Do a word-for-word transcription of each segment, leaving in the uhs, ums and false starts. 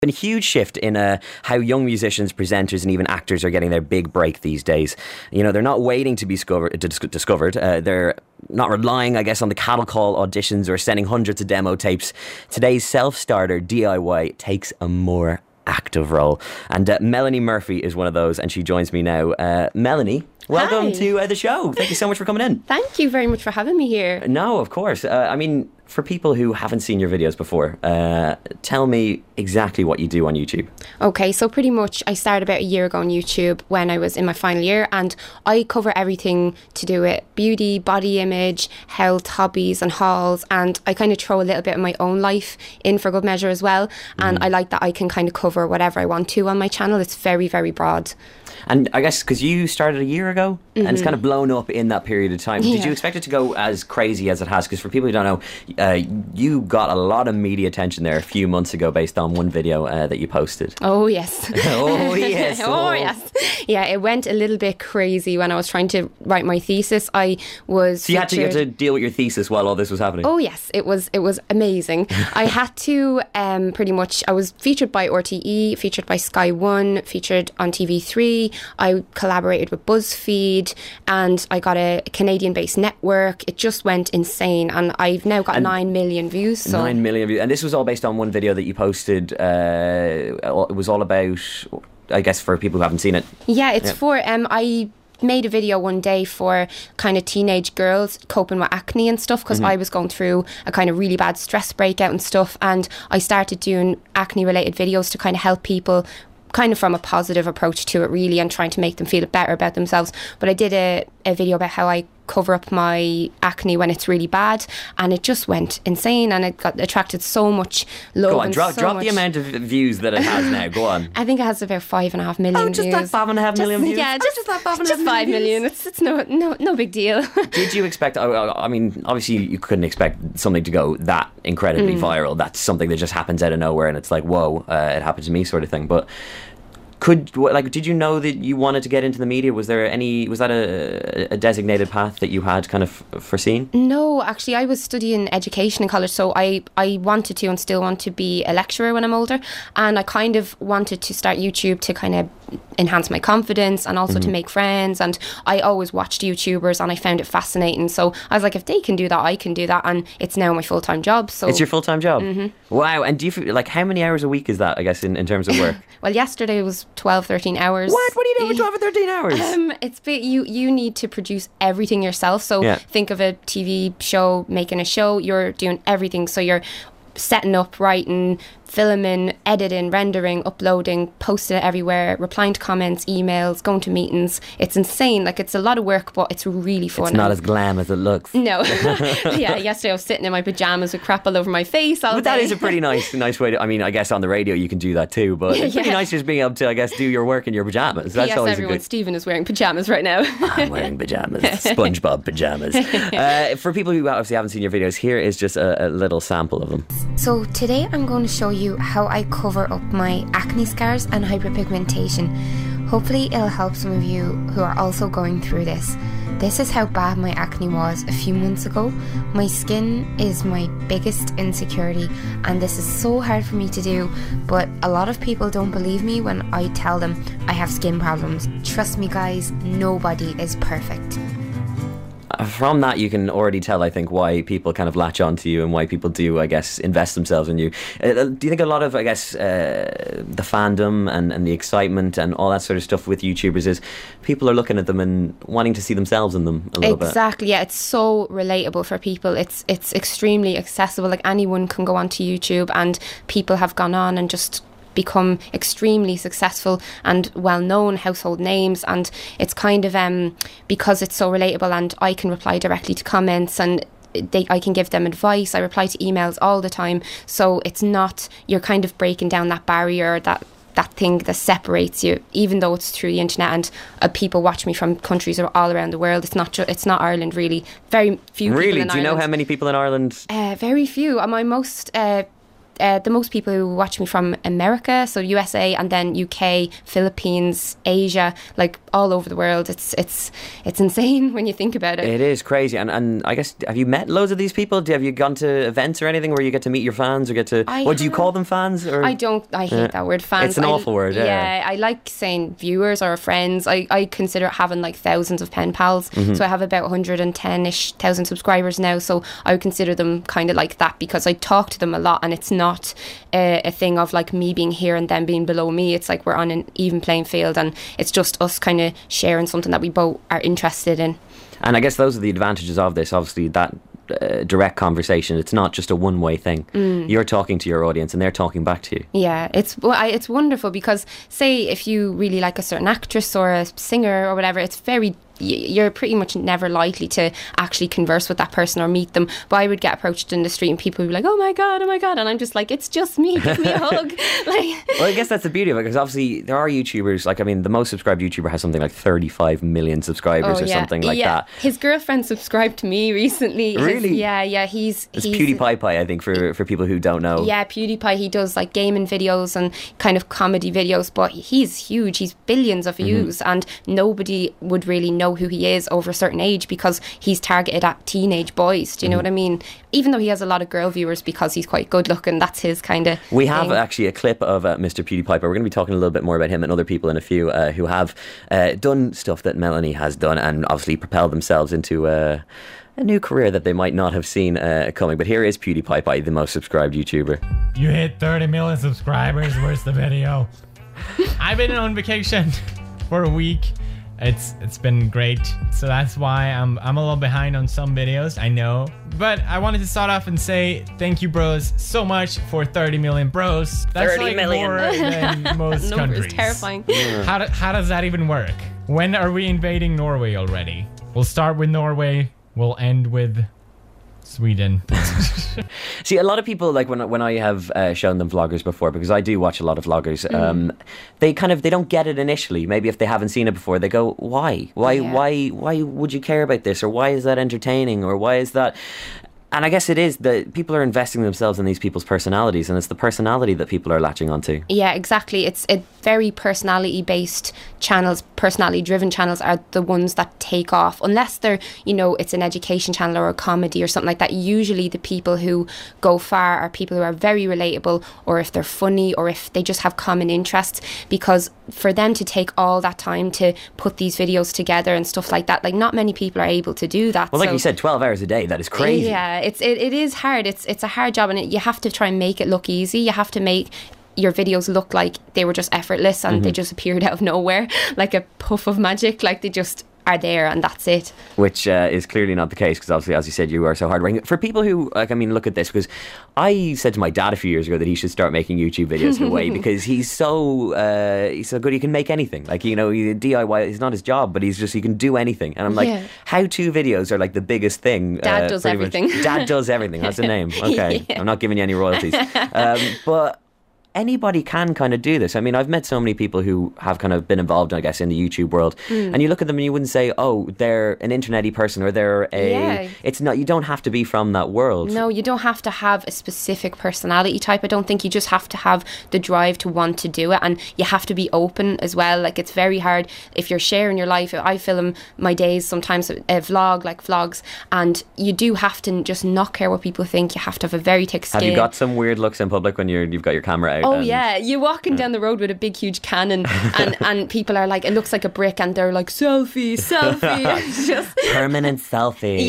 Been a huge shift in uh, how young musicians, presenters and even actors are getting their big break these days. You know, they're not waiting to be discovered, to dis- discovered. Uh, they're not relying, I guess, on the cattle call auditions or sending hundreds of demo tapes. Today's self-starter D I Y takes a more active role. And uh, Melanie Murphy is one of those, and she joins me now. Uh, Melanie, welcome Hi. to uh, the show. Thank you so much for coming in. Thank you very much for having me here. No, of course. Uh, I mean, for people who haven't seen your videos before, uh, tell me exactly what you do on YouTube. Okay, so pretty much I started about a year ago on YouTube when I was in my final year, and I cover everything to do with beauty, body image, health, hobbies and hauls, and I kind of throw a little bit of my own life in for good measure as well. And mm. I like that I can kind of cover whatever I want to on my channel. It's very, very broad. And I guess because you started a year ago, mm-hmm. and it's kind of blown up in that period of time. Yeah. Did you expect it to go as crazy as it has? Because for people who don't know, uh, you got a lot of media attention there a few months ago based on one video uh, that you posted. Oh, yes. oh, yes. Oh. oh, yes. Yeah, it went a little bit crazy when I was trying to write my thesis. I was... So you had to, you had to deal with your thesis while all this was happening? Oh, yes. It was It was amazing. I had to um, pretty much... I was featured by R T E, featured by Sky One, featured on T V three. I collaborated with BuzzFeed, and I got a Canadian-based network. It just went insane, and I've now got and nine million views. So. Nine million views, and this was all based on one video that you posted. Uh, it was all about, I guess, for people who haven't seen it. Yeah, it's yeah. for um, I. made a video one day for kind of teenage girls coping with acne and stuff, because mm-hmm. I was going through a kind of really bad stress breakout and stuff, and I started doing acne related videos to kind of help people kind of from a positive approach to it, really, and trying to make them feel better about themselves. But I did a, a video about how I cover up my acne when it's really bad, and it just went insane, and it got attracted so much love. Go on, and drop, so drop much. the amount of views that it has now. Go on. I think it has about five and a half million oh, just views. that five and a half just, million views. Yeah, just, oh, just that five and a half just five million. million. It's it's no no no big deal. Did you expect? I mean, obviously you couldn't expect something to go that incredibly mm. viral. That's something that just happens out of nowhere, and it's like, whoa, uh, it happened to me, sort of thing. But. Could like did you know that you wanted to get into the media? Was there any was that a, a designated path that you had kind of foreseen? No, actually, I was studying education in college, so I, I wanted to and still want to be a lecturer when I'm older, and I kind of wanted to start YouTube to kind of enhance my confidence and also mm-hmm. to make friends. And I always watched YouTubers, and I found it fascinating. So I was like, if they can do that, I can do that, and it's now my full time job. So it's your full time job. Mm-hmm. Wow! And do you feel like how many hours a week is that? I guess in, in terms of work. Well, yesterday was twelve, thirteen hours. What? What are you doing with twelve or thirteen hours? Um, it's bit, you, you need to produce everything yourself. So yeah. think of a T V show, making a show, you're doing everything. So you're setting up, writing, filming, editing, rendering, uploading, posting it everywhere, replying to comments, emails, going to meetings. It's insane. Like, it's a lot of work, but it's really fun. It's not as glam as it looks. No. Yeah, yesterday I was sitting in my pyjamas with crap all over my face all But day. that is a pretty nice nice way to, I mean, I guess on the radio you can do that too, but it's pretty yeah. nice just being able to, I guess, do your work in your pyjamas. That's yes, always everyone. a good... Stephen is wearing pyjamas right now. I'm wearing pyjamas. SpongeBob pyjamas. Uh, for people who obviously haven't seen your videos, here is just a, a little sample of them. So today I'm going to show you how I cover up my acne scars and hyperpigmentation. Hopefully it'll help some of you who are also going through this. This is how bad my acne was a few months ago. My skin is my biggest insecurity, and this is so hard for me to do, but a lot of people don't believe me when I tell them I have skin problems. Trust me guys, nobody is perfect. From that, you can already tell, I think, why people kind of latch on to you and why people do, I guess, invest themselves in you. Uh, do you think a lot of, I guess, uh, the fandom and, and the excitement and all that sort of stuff with YouTubers is people are looking at them and wanting to see themselves in them a little bit? Exactly, yeah. It's so relatable for people. It's it's extremely accessible. Like, anyone can go onto YouTube, and people have gone on and just become extremely successful and well-known household names, and it's kind of um because it's so relatable, and I can reply directly to comments, and they, I can give them advice. I reply to emails all the time, so it's not, you're kind of breaking down that barrier, that that thing that separates you, even though it's through the internet, and uh, people watch me from countries all around the world. It's not ju- it's not Ireland, really. Very few really? people in Do you Ireland. know how many people in Ireland? Uh, very few. Uh, my most uh, uh, the most people who watch me from America, so U S A, and then U K, Philippines, Asia, like all over the world. It's it's it's insane when you think about it. It is crazy. And and I guess, have you met loads of these people? Have you gone to events or anything where you get to meet your fans or get to, I what do you have- call them, fans? Or? I don't, I hate Yeah. that word, fans. It's an I- awful word, yeah. Yeah, I like saying viewers or friends. I, I consider having like thousands of pen pals. Mm-hmm. So I have about one hundred ten-ish thousand subscribers now. So I would consider them kind of like that because I talk to them a lot, and it's not a, a thing of like me being here and them being below me. It's like we're on an even playing field, and it's just us kind of sharing something that we both are interested in. And I guess those are the advantages of this. Obviously, that uh, direct conversation, it's not just a one-way thing. Mm. You're talking to your audience and they're talking back to you. Yeah, it's well, I, it's wonderful because say if you really like a certain actress or a singer or whatever, it's very you're pretty much never likely to actually converse with that person or meet them. But I would get approached in the street and people would be like, oh my god, oh my god, and I'm just like, it's just me, give me a hug. Like, well, I guess that's the beauty of it, because obviously there are YouTubers, like, I mean, the most subscribed YouTuber has something like thirty-five million subscribers oh, or yeah. something like yeah. that. His girlfriend subscribed to me recently. His- Really? yeah, yeah. He's It's he's, PewDiePie Pie, I think, for, for people who don't know. Yeah, PewDiePie, he does like gaming videos and kind of comedy videos, but he's huge. He's billions of views, mm-hmm. and nobody would really know who he is over a certain age because he's targeted at teenage boys. Do you know Mm-hmm. what I mean? Even though he has a lot of girl viewers because he's quite good looking, that's his kind of We have thing. actually a clip of uh, Mister PewDiePie. We're going to be talking a little bit more about him and other people in a few uh, who have uh, done stuff that Melanie has done and obviously propelled themselves into uh, a new career that they might not have seen uh, coming. But here is PewDiePie, the most subscribed YouTuber. You hit thirty million subscribers. Where's the video? I've been on vacation for a week. It's it's been great. So that's why I'm I'm a little behind on some videos, I know. But I wanted to start off and say thank you, bros, so much for thirty million bros. That's thirty like million. more than most Number countries. is terrifying. How, do, how does that even work? When are we invading Norway already? We'll start with Norway. We'll end with Sweden. See, a lot of people, like when when I have uh, shown them vloggers before, because I do watch a lot of vloggers, mm. um, they kind of they don't get it initially. Maybe if they haven't seen it before, they go, "Why? Why? Yeah. Why? Why would you care about this? Or why is that entertaining? Or why is that?" And I guess it is that people are investing themselves in these people's personalities, and it's the personality that people are latching onto. Yeah, exactly. It's it very personality-based channels, personality-driven channels are the ones that take off. Unless they're, you know, it's an education channel or a comedy or something like that. Usually the people who go far are people who are very relatable, or if they're funny, or if they just have common interests. Because for them to take all that time to put these videos together and stuff like that, like not many people are able to do that. Well, like so, you said, twelve hours a day, that is crazy. Yeah, it's it, it is hard. It's it's a hard job, and it, you have to try and make it look easy. You have to make your videos look like they were just effortless and mm-hmm. they just appeared out of nowhere like a puff of magic, like they just are there and that's it. Which uh, is clearly not the case, because obviously, as you said, you are so hard-working. For people who, like, I mean, look at this, because I said to my dad a few years ago that he should start making YouTube videos in a way, because he's so uh, he's so good, he can make anything. Like, you know, he, D I Y, it's not his job, but he's just, he can do anything. And I'm like, yeah. how-to videos are like the biggest thing. Dad uh, does everything. Much. Dad does everything, that's the name. Okay, yeah. I'm not giving you any royalties. Um, but anybody can kind of do this. I mean, I've met so many people who have kind of been involved, I guess, in the YouTube world, mm. and you look at them and you wouldn't say, oh, they're an internet-y person, or they're a... Yeah. It's not, you don't have to be from that world. No, you don't have to have a specific personality type. I don't think you just have to have the drive to want to do it, and you have to be open as well. Like, it's very hard if you're sharing your life. I film my days sometimes, a vlog, like vlogs, and you do have to just not care what people think. You have to have a very thick skin. Have you got some weird looks in public when you're, you've got your camera out? Oh yeah, you're walking down the road with a big huge Canon and, and people are like, it looks like a brick, and they're like, selfie, selfie. It's just permanent selfie.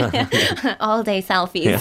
Yeah. All day selfies.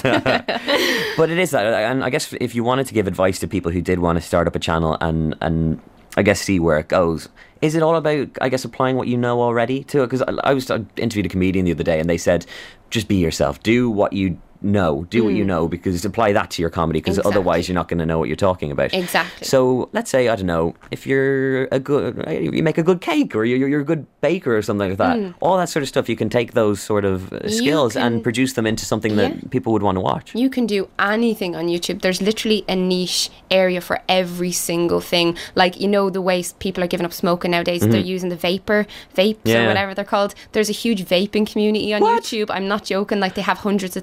But it is that, and I guess if you wanted to give advice to people who did want to start up a channel and and I guess see where it goes, is it all about, I guess, applying what you know already to it? Because I, I was I interviewed a comedian the other day and they said, just be yourself, do what you know, do what mm. you know, because apply that to your comedy, because exactly. otherwise you're not going to know what you're talking about. Exactly. So let's say, I don't know, if you're a good, you make a good cake, or you're, you're a good baker or something like that, mm. all that sort of stuff, you can take those sort of skills can, and produce them into something that yeah. people would want to watch. You can do anything on YouTube. There's literally a niche area for every single thing. Like, you know, the way people are giving up smoking nowadays, mm-hmm. they're using the vapor, vapes yeah. or whatever they're called. There's a huge vaping community on what? YouTube. I'm not joking. Like, they have hundreds of thousands of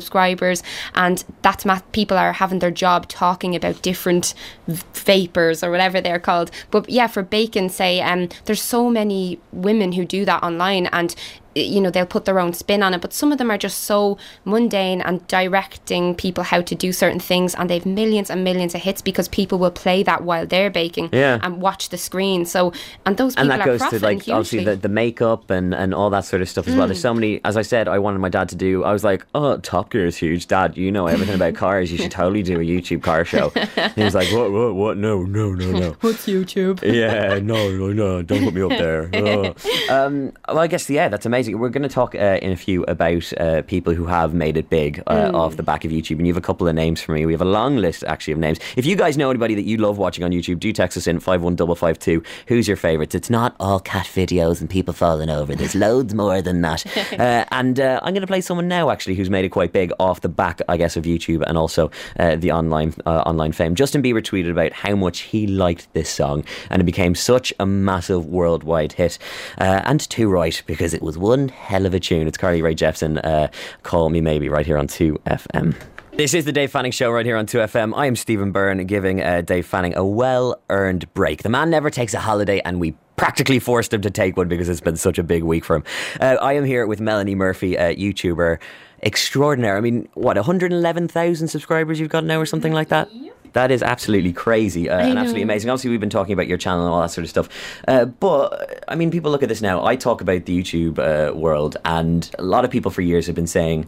subscribers, and that's ma- people are having their job talking about different v- vapors or whatever they're called. But yeah, for bacon, say, um, there's so many women who do that online, and you know, they'll put their own spin on it, but some of them are just so mundane and directing people how to do certain things, and they've millions and millions of hits because people will play that while they're baking yeah. and watch the screen. So, and those people and that are goes profiting to like hugely. obviously the, the makeup and, and all that sort of stuff as well. Mm. There's so many, as I said, I wanted my dad to do, I was like, oh, Top Gear is huge, Dad, you know everything about cars, you should totally do a YouTube car show. And he was like, what, what, what, no, no, no, no. What's YouTube? Yeah, no, no, no, don't put me up there. Oh. Um, well, I guess, yeah, that's amazing. We're going to talk uh, in a few about uh, people who have made it big uh, mm. off the back of YouTube, and you have a couple of names for me. We have a long list actually of names. If you guys know anybody that you love watching on YouTube, do text us in five one five five two. Who's your favourites? It's not all cat videos and people falling over. There's loads more than that. uh, and uh, I'm going to play someone now actually who's made it quite big off the back, I guess, of YouTube and also uh, the online uh, online fame. Justin Bieber tweeted about how much he liked this song, and it became such a massive worldwide hit, uh, and too right, because it was one hell of a tune. It's Carly Rae Jepsen, uh, Call Me Maybe, right here on two F M. This is the Dave Fanning Show right here on two F M. I am Stephen Byrne, giving uh, Dave Fanning a well-earned break. The man never takes a holiday, and we practically forced him to take one because it's been such a big week for him. Uh, I am here with Melanie Murphy, uh, YouTuber extraordinaire. I mean, what, one hundred eleven thousand subscribers you've got now or something like that? That is absolutely crazy uh, and absolutely amazing. Obviously, we've been talking about your channel and all that sort of stuff. Uh, but, I mean, people look at this now. I talk about the YouTube uh, world, and a lot of people for years have been saying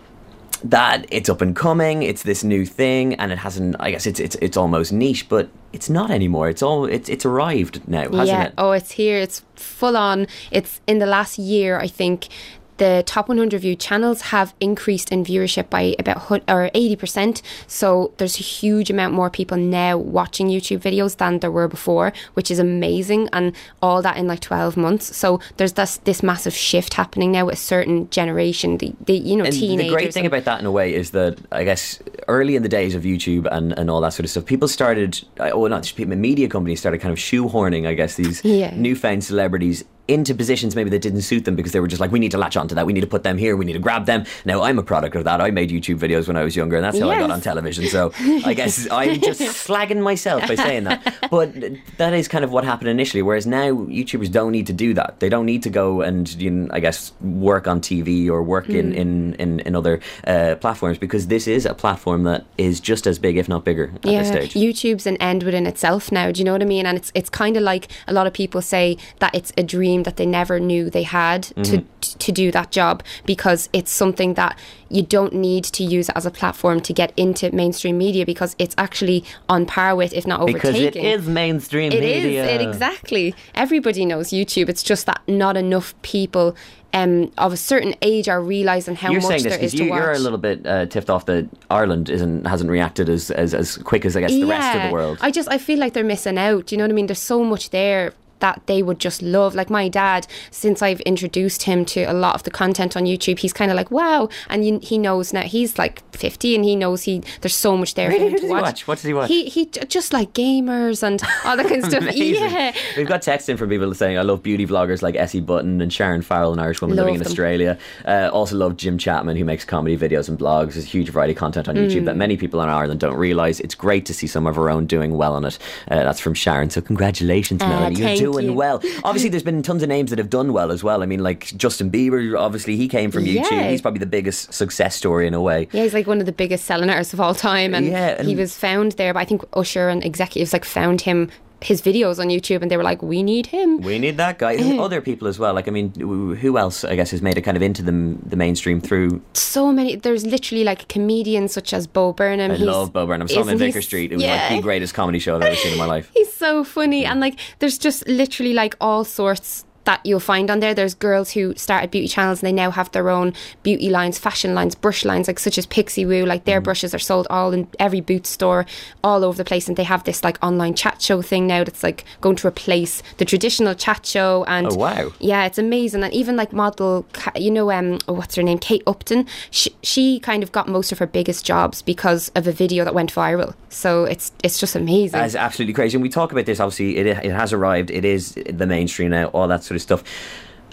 that it's up and coming, it's this new thing, and it hasn't, I guess it's it's it's almost niche, but it's not anymore. It's all it's it's arrived now, hasn't yeah. it? Oh, it's here. It's full on. It's in the last year, I think. The top one hundred viewed channels have increased in viewership by about or eighty percent. So there's a huge amount more people now watching YouTube videos than there were before, which is amazing. And all that in like twelve months. So there's this this massive shift happening now with a certain generation, the, the you know, and teenagers. The great thing about that in a way is that, I guess, early in the days of YouTube and, and all that sort of stuff, people started, oh, not just people, media companies started kind of shoehorning, I guess, these yeah. newfound celebrities into positions maybe that didn't suit them, because they were just like, we need to latch onto that, we need to put them here, we need to grab them. Now I'm a product of that. I made YouTube videos when I was younger, and that's how yes. I got on television, so I guess I'm just slagging myself by saying that, but that is kind of what happened initially. Whereas now YouTubers don't need to do that. They don't need to go and, you know, I guess, work on T V or work mm. in, in, in, in other uh, platforms, because this is a platform that is just as big, if not bigger, at yeah, this stage. YouTube's an end within itself now, do you know what I mean? And it's it's kind of like a lot of people say that it's a dream that they never knew they had mm-hmm. to to do that job, because it's something that you don't need to use it as a platform to get into mainstream media, because it's actually on par with, if not overtaking. Because it is mainstream it media. It is, it, exactly. Everybody knows YouTube. It's just that not enough people um, of a certain age are realising how you're much saying this there is you, to watch. You're a little bit uh, tipped off that Ireland isn't hasn't reacted as, as, as quick as, I guess, the yeah, rest of the world. I just I feel like they're missing out. Do you know what I mean? There's so much there that they would just love. Like my dad, since I've introduced him to a lot of the content on YouTube, he's kind of like, wow. And you, he knows now, he's like fifty, and he knows he there's so much there really? for him Who to does watch. He watch. What does he watch? He, he just like gamers and all that kind of stuff. Yeah. We've got texts in from people saying, I love beauty vloggers like Essie Button and Sharon Farrell, an Irish woman love living in them. Australia. Uh, also love Jim Chapman, who makes comedy videos and blogs. There's a huge variety of content on YouTube mm. that many people in Ireland don't realise. It's great to see some of our own doing well on it. Uh, that's from Sharon. So congratulations, uh, Melanie. You're doing you. well. Obviously, there's been tons of names that have done well as well. I mean, like Justin Bieber, obviously, he came from YouTube. Yeah. He's probably the biggest success story in a way. Yeah, he's like one of the biggest selling artists of all time. And, yeah, and he was found there, but I think Usher and executives like found him, his videos on YouTube, and they were like, we need him. We need that guy. Other people as well. Like, I mean, who else, I guess, has made it kind of into the, the mainstream through... So many. There's literally like comedians such as Bo Burnham. I he's, love Bo Burnham. Saw him in Baker Street. It was yeah. like the greatest comedy show I've ever seen in my life. He's so funny. And like, there's just literally like all sorts that you'll find on there. There's girls who started beauty channels and they now have their own beauty lines, fashion lines, brush lines, like such as Pixie Woo. Like their mm. brushes are sold all in every Boots store all over the place, and they have this like online chat show thing now that's like going to replace the traditional chat show. And oh wow, yeah, it's amazing. And even like model, you know, um, oh, what's her name, Kate Upton, she, she kind of got most of her biggest jobs because of a video that went viral. So it's it's just amazing. That's absolutely crazy. And we talk about this, obviously it, it has arrived, it is the mainstream now, all that sort of stuff.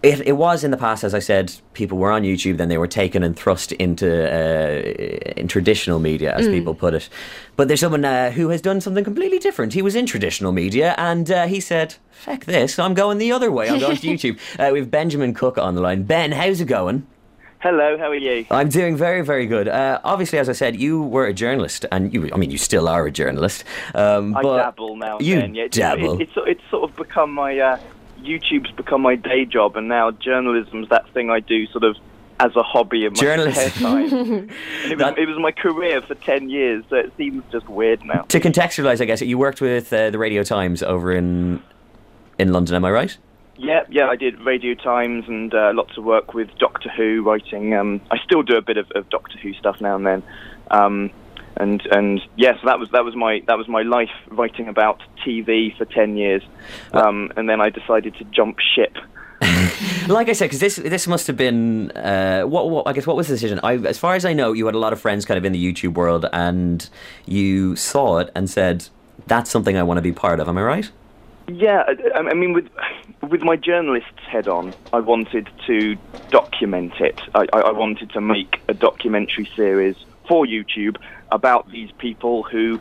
It, it was in the past, as I said, people were on YouTube, then they were taken and thrust into uh, in traditional media, as mm. people put it. But there's someone uh, who has done something completely different. He was in traditional media, and uh, he said, "Feck this, I'm going the other way. I'm going to YouTube." Uh, we have Benjamin Cook on the line. Ben, how's it going? Hello, how are you? I'm doing very, very good. Uh, obviously, as I said, you were a journalist, and you, I mean, you still are a journalist. Um, I but dabble now and you then. Yeah, dabble. It, it, it's, it's sort of become my... Uh, YouTube's become my day job, and now journalism's that thing I do sort of as a hobby in my spare time. it, was, it was my career for ten years, so it seems just weird now. To contextualise, I guess, you worked with uh, the Radio Times over in in London, am I right? Yeah, yeah, I did Radio Times and uh, lots of work with Doctor Who, writing. Um, I still do a bit of, of Doctor Who stuff now and then. Um, And and yes, that was that was my that was my life, writing about T V for ten years, um, and then I decided to jump ship. Like I said, because this this must have been uh, what, what I guess what was the decision? I, as far as I know, you had a lot of friends kind of in the YouTube world, and you saw it and said, "That's something I want to be part of." Am I right? Yeah, I, I mean, with with my journalist's head on, I wanted to document it. I, I wanted to make a documentary series for YouTube about these people who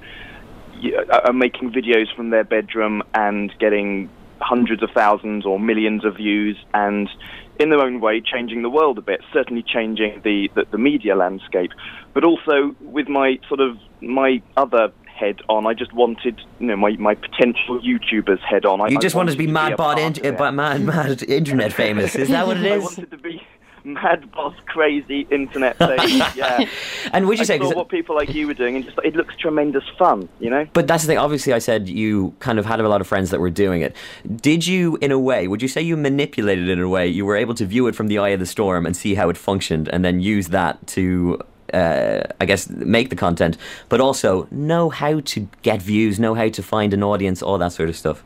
are making videos from their bedroom and getting hundreds of thousands or millions of views, and in their own way changing the world a bit, certainly changing the, the, the media landscape. But also with my sort of my other head on, I just wanted, you know, my, my potential YouTubers head on. I, you just I wanted, wanted to be, be mad, bot in, uh, mad, mad internet famous. Is that what it is? I wanted to be mad boss crazy internet thing. Yeah. And would you I say saw what people like you were doing, and just it looks tremendous fun, you know? But that's the thing, obviously I said you kind of had a lot of friends that were doing it. Did you, in a way, would you say you manipulated it in a way, you were able to view it from the eye of the storm and see how it functioned, and then use that to uh, I guess make the content, but also know how to get views, know how to find an audience, all that sort of stuff?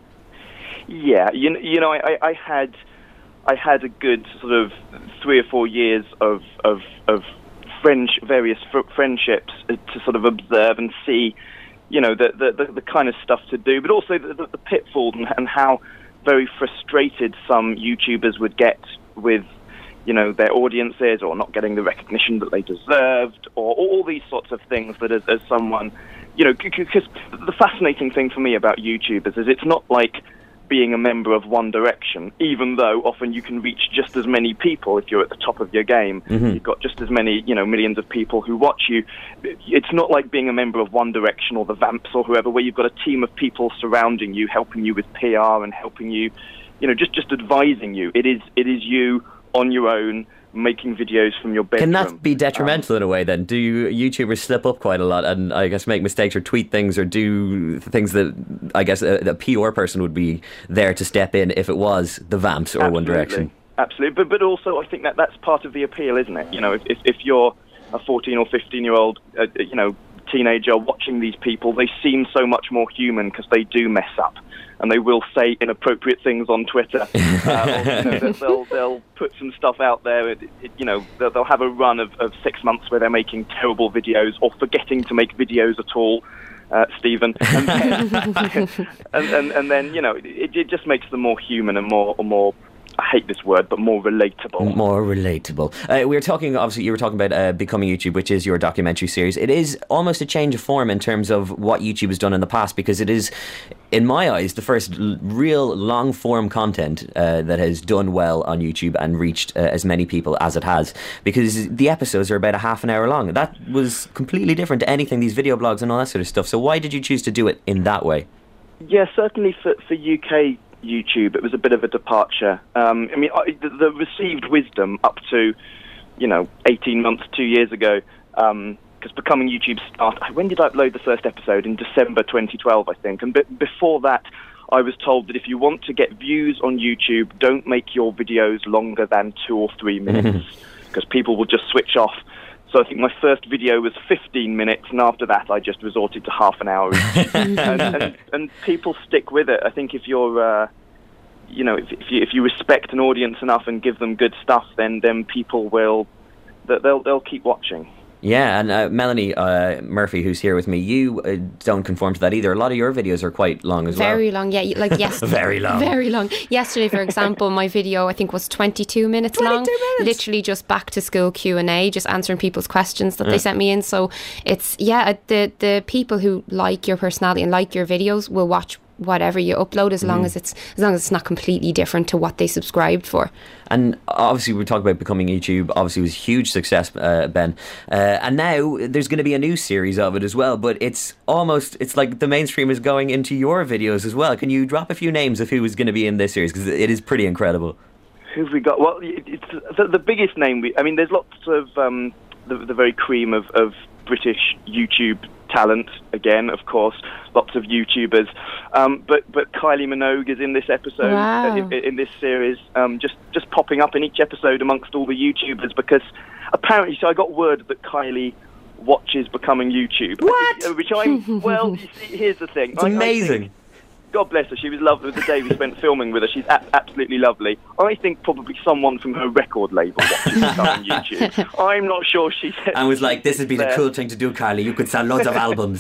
Yeah, you, you know, I, I had I had a good sort of three or four years of of, of French, various fr- friendships to sort of observe and see, you know, the the, the, the kind of stuff to do, but also the, the, the pitfalls and, and how very frustrated some YouTubers would get with, you know, their audiences, or not getting the recognition that they deserved, or all these sorts of things that as, as someone, you know, because the fascinating thing for me about YouTubers is it's not like being a member of One Direction, even though often you can reach just as many people if you're at the top of your game. Mm-hmm. You've got just as many, you know, millions of people who watch you. It's not like being a member of One Direction or the Vamps or whoever, where you've got a team of people surrounding you, helping you with P R and helping you, you know, just, just advising you. It is it is you on your own, making videos from your bedroom. Can that be detrimental um, in a way then? Do you, YouTubers slip up quite a lot and I guess make mistakes or tweet things or do things that I guess a, a P R person would be there to step in if it was the Vamps or absolutely. One Direction? Absolutely, but but also I think that that's part of the appeal, isn't it? You know, if if, if you're a fourteen or fifteen year old, uh, you know, teenager watching these people, they seem so much more human because they do mess up. And they will say inappropriate things on Twitter. Uh, or, you know, they'll they'll put some stuff out there. It, it, you know, they'll, they'll have a run of, of six months where they're making terrible videos or forgetting to make videos at all. Uh, Stephen, and then, and, and and then you know, it, it just makes them more human and more or more. I hate this word, but more relatable. More relatable. Uh, we were talking, obviously, you were talking about uh, Becoming YouTube, which is your documentary series. It is almost a change of form in terms of what YouTube has done in the past, because it is, in my eyes, the first l- real long-form content uh, that has done well on YouTube and reached uh, as many people as it has, because the episodes are about a half an hour long. That was completely different to anything, these video blogs and all that sort of stuff. So why did you choose to do it in that way? Yeah, certainly for, for U K YouTube, it was a bit of a departure. Um, I mean, I, the, the received wisdom up to, you know, eighteen months, two years ago, because um, Becoming YouTube started. When did I upload the first episode? In December twenty twelve, I think. And be- before that, I was told that if you want to get views on YouTube, don't make your videos longer than two or three minutes, because people will just switch off. So I think my first video was fifteen minutes, and after that I just resorted to half an hour each. and, and, and people stick with it. I think if you're, uh, you know, if, if you if you respect an audience enough and give them good stuff, then then people will, they'll they'll keep watching. Yeah, and uh, Melanie uh, Murphy, who's here with me, you uh, don't conform to that either. A lot of your videos are quite long as well. Very long, yeah. Like yes, very long, very long. Yesterday, for example, my video I think was twenty-two minutes long. Minutes. Literally just back to school Q and A, just answering people's questions that yeah. they sent me in. So it's yeah, the the people who like your personality and like your videos will watch whatever you upload, as long mm. as it's as long as it's not completely different to what they subscribed for. And obviously we talked about becoming YouTube. Obviously it was a huge success, uh, Ben, uh, and now there's going to be a new series of it as well, but it's almost it's like the mainstream is going into your videos as well. Can you drop a few names of who is going to be in this series, because it is pretty incredible? Who've we got? Well, it's the, the biggest name we, I mean there's lots of um, the, the very cream of, of British YouTube talent, again, of course, lots of YouTubers, um, but but Kylie Minogue is in this episode, wow. uh, in, in this series, um, just just popping up in each episode amongst all the YouTubers, because apparently, so I got word that Kylie watches Becoming YouTube. What? Which I'm, well, you see, here's the thing. It's I, amazing. I think, God bless her, she was lovely. The day we spent filming with her, she's a- absolutely lovely. I think probably someone from her record label watches Becoming YouTube. I'm not sure she said... And was like, this would be there. the cool thing to do, Kylie. You could sell loads of albums.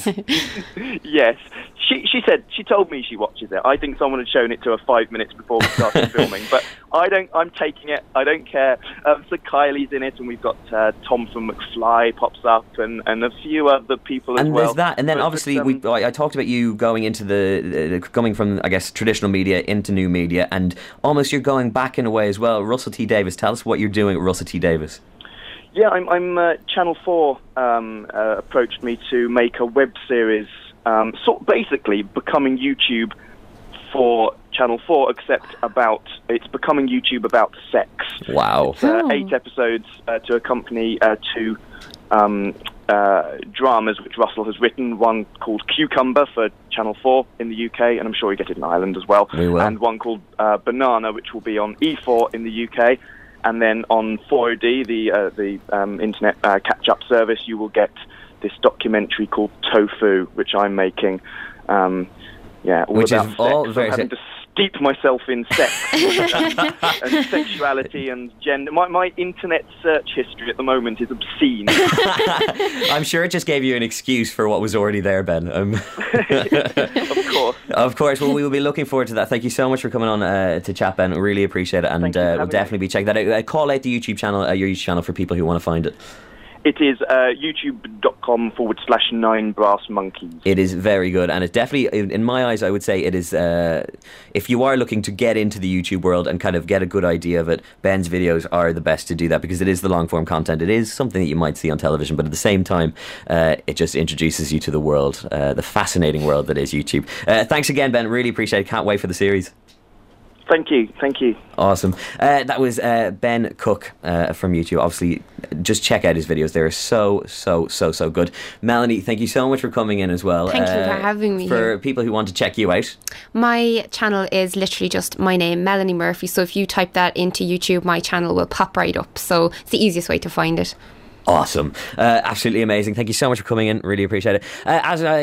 Yes. She she said, she told me she watches it. I think someone had shown it to her five minutes before we started filming. But I don't, I'm taking it. I don't care. Um, so Kylie's in it, and we've got uh, Tom from McFly pops up, and, and a few other people as and well. And there's that. And then but, obviously, but, um, we, I, I talked about you going into the, uh, going from, I guess, traditional media into new media, and almost you're going back in a way as well. Russell T Davies, tell us what you're doing at Russell T Davies. Yeah, I'm, I'm uh, Channel four um, uh, approached me to make a web series, um, sort of basically Becoming YouTube for Channel four, except about, it's Becoming YouTube about sex. Wow. It's, uh, Oh. eight episodes uh, to accompany uh, two um, uh, dramas which Russell has written, one called Cucumber for Channel four in the U K, and I'm sure you get it in Ireland as well, We will. and one called uh, Banana, which will be on E four in the U K. And then on four O D, the uh, the um, internet uh, catch-up service, you will get this documentary called Tofu, which I'm making. Um, yeah, all Which about is sex. all I'm very having to steep myself in sex and, and sexuality and gender. My, my internet search history at the moment is obscene. I'm sure it just gave you an excuse for what was already there, Ben. Um, Of course. Of course. Well, we will be looking forward to that. Thank you so much for coming on uh, to chat, Ben. We really appreciate it, and Thank you for uh, we'll having definitely me. be checking that out. Uh, call out the YouTube channel, uh, your YouTube channel, for people who want to find it. It is uh, youtube.com forward slash nine brass monkeys. It is very good, and it definitely, in in my eyes, I would say it is, uh, if you are looking to get into the YouTube world and kind of get a good idea of it, Ben's videos are the best to do that, because it is the long form content. It is something that you might see on television, but at the same time, uh, it just introduces you to the world, uh, the fascinating world that is YouTube. Uh, thanks again, Ben. Really appreciate it. Can't wait for the series. Thank you, thank you. Awesome. Uh, that was uh, Ben Cook uh, from YouTube. Obviously, just check out his videos. They're so, so, so, so good. Melanie, thank you so much for coming in as well. Thank uh, you for having me For here. people who want to check you out, My channel is literally just my name, Melanie Murphy. So if you type that into YouTube, my channel will pop right up. So it's the easiest way to find it. awesome. Uh, absolutely amazing. Thank you so much for coming in. Really appreciate it. Uh, as I